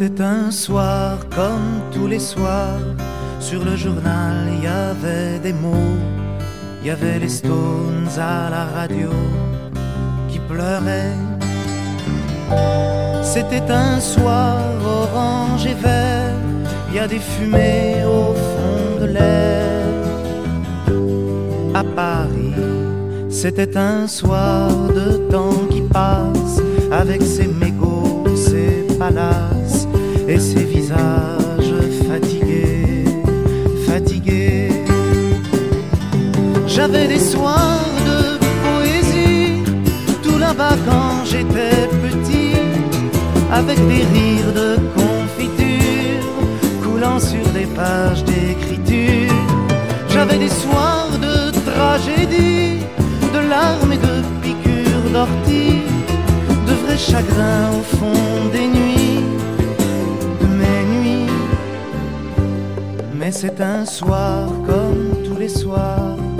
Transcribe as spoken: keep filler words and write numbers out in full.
C'était un soir comme tous les soirs. Sur le journal il y avait des mots. Il y avait les Stones à la radio qui pleuraient. C'était un soir orange et vert. Il y a des fumées au fond de l'air. À Paris, c'était un soir de temps qui passe, avec ses mégots, ses palaces et ses visages fatigués, fatigués. J'avais des soirs de poésie, tout là-bas quand j'étais petit, avec des rires de confiture coulant sur des pages d'écriture. J'avais des soirs de tragédie, de larmes et de piqûres d'ortie, de vrais chagrins au fond des nuits, de mes nuits. Mais c'est un soir comme tous les soirs.